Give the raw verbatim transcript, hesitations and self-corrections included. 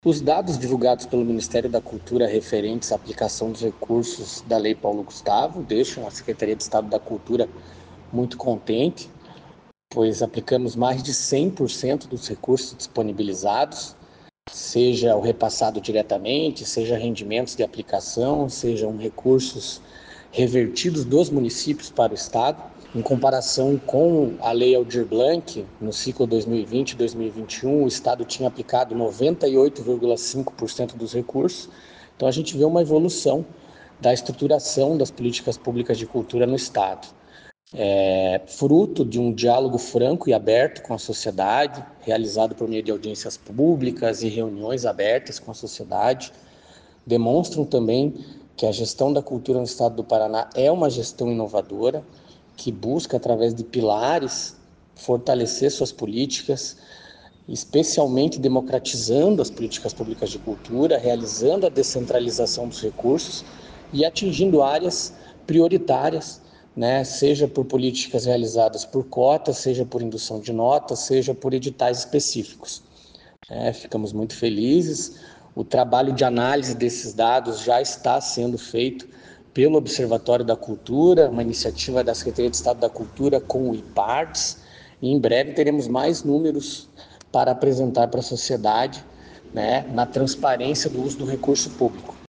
Os dados divulgados pelo Ministério da Cultura referentes à aplicação dos recursos da Lei Paulo Gustavo deixam a Secretaria de Estado da Cultura muito contente, pois aplicamos mais de cem por cento dos recursos disponibilizados, seja o repassado diretamente, seja rendimentos de aplicação, sejam recursos revertidos dos municípios para o Estado. Em comparação com a Lei Aldir Blanc, no ciclo dois mil e vinte a dois mil e vinte e um, o Estado tinha aplicado noventa e oito vírgula cinco por cento dos recursos. Então a gente vê uma evolução da estruturação das políticas públicas de cultura no Estado. É fruto de um diálogo franco e aberto com a sociedade, realizado por meio de audiências públicas e reuniões abertas com a sociedade, demonstram também que a gestão da cultura no Estado do Paraná é uma gestão inovadora, que busca, através de pilares, fortalecer suas políticas, especialmente democratizando as políticas públicas de cultura, realizando a descentralização dos recursos e atingindo áreas prioritárias, né, seja por políticas realizadas por cotas, seja por indução de notas, seja por editais específicos. É, ficamos muito felizes. O trabalho de análise desses dados já está sendo feito pelo Observatório da Cultura, uma iniciativa da Secretaria de Estado da Cultura com o IPARTS, e em breve teremos mais números para apresentar para a sociedade, né, na transparência do uso do recurso público.